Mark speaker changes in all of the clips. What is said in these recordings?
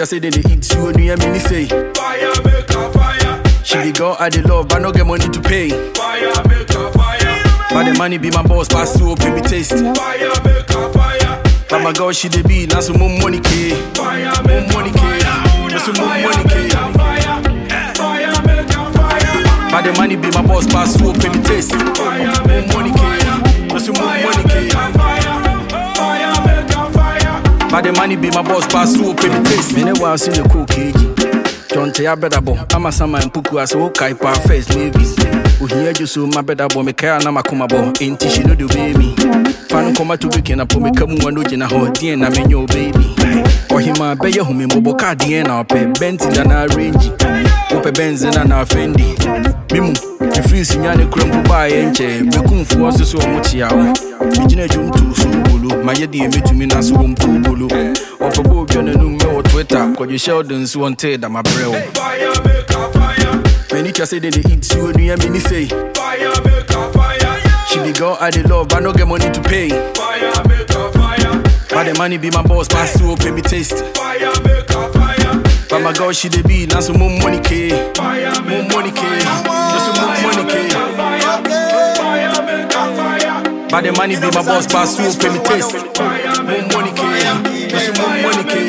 Speaker 1: Furniture say they eat you and you mini say.
Speaker 2: Fire, make a fire.
Speaker 1: She the girl I the love, but no get money to pay.
Speaker 2: Fire, make a fire.
Speaker 1: But the money be my boss, pass to open me taste.
Speaker 2: Fire, make a fire.
Speaker 1: But my girl she the be, now some more money K.
Speaker 2: Fire,
Speaker 1: More
Speaker 2: make
Speaker 1: money
Speaker 2: a
Speaker 1: K.
Speaker 2: fire.
Speaker 1: Now some more
Speaker 2: Fire,
Speaker 1: money
Speaker 2: make
Speaker 1: K.
Speaker 2: a fire. Fire, make a fire.
Speaker 1: But the money be my boss, pass to open me taste.
Speaker 2: Fire,
Speaker 1: More
Speaker 2: make
Speaker 1: money
Speaker 2: a
Speaker 1: K.
Speaker 2: fire.
Speaker 1: Now some more
Speaker 2: Fire,
Speaker 1: money
Speaker 2: make
Speaker 1: K.
Speaker 2: a fire. Fire, make a fire.
Speaker 1: But the money be my boss, pass to open me taste. Me never see the cool cage. John Tea better bo. I'm a summer and puku as o kai pa first movies. We hear you so my better bo me care na makoma bo. Ain't she no do baby. Fan come to weekend up me come one do na ho die na me your baby. Or him a be hu me mobo card die na pe Bentley na range. Ope Benz na Fendi. Mimu the free sinya ne krompo ba ye nche. Me kumfu aso so mo chia o. Me gina jum tu so bolu. My ye die metumi na so mpu bolu. Opo bo jona no me o Twitter. Ko you Sheldon so on te da my brew.
Speaker 2: Fire, make a fire.
Speaker 1: Furniture say they eat you and you mini say.
Speaker 2: Fire, make a fire.
Speaker 1: She the girl I the love, but no get money to pay.
Speaker 2: Fire, make a fire.
Speaker 1: But the money be my boss, pass to open me taste.
Speaker 2: Fire, make a fire.
Speaker 1: But my girl she the be, now some more money K.
Speaker 2: Fire,
Speaker 1: More
Speaker 2: make
Speaker 1: money K. Now some more money K.
Speaker 2: fire. Fire, make a fire.
Speaker 1: But the money be my boss, pass to open me taste.
Speaker 2: Fire,
Speaker 1: More
Speaker 2: make
Speaker 1: money K. Now some more money K.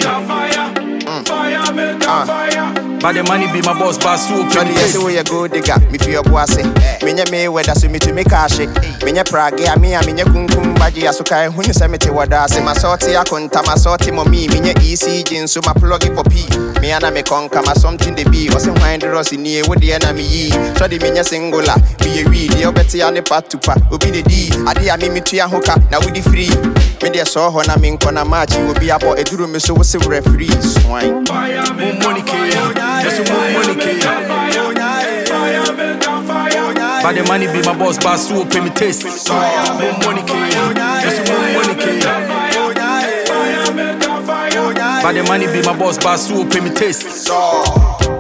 Speaker 2: fire, make a fire.
Speaker 1: But the money be my boss, pass to open
Speaker 3: Johnny,
Speaker 1: me
Speaker 3: yes,
Speaker 1: taste.
Speaker 3: we a good digger. Me feel bossy. Minya me weather so me to me cash it. Minya Prague, minya kunkum baji asukai. When you say me to what I say, my sorty a conta, my sorty mommy, minya ECG, so my plug it for P. Me and me conca, my something the be. Was in wind rossi near with the enemy. So the minya singular. Be a read, the betty and the part to pa. Will be the D. I dear me to a hooker, now with the free. Me dear saw her, I mean, Kona match, you will be up or a drum, so what's a referee? Swine.
Speaker 2: Fire,
Speaker 1: More
Speaker 2: make
Speaker 1: money K. Now some more money K.
Speaker 2: fire, make a fire.
Speaker 1: But the money be my boss, pass to open me taste. More money K. Now some more money K.
Speaker 2: Fire, make a fire.
Speaker 1: But the money be my boss, pass to open me taste.
Speaker 3: So.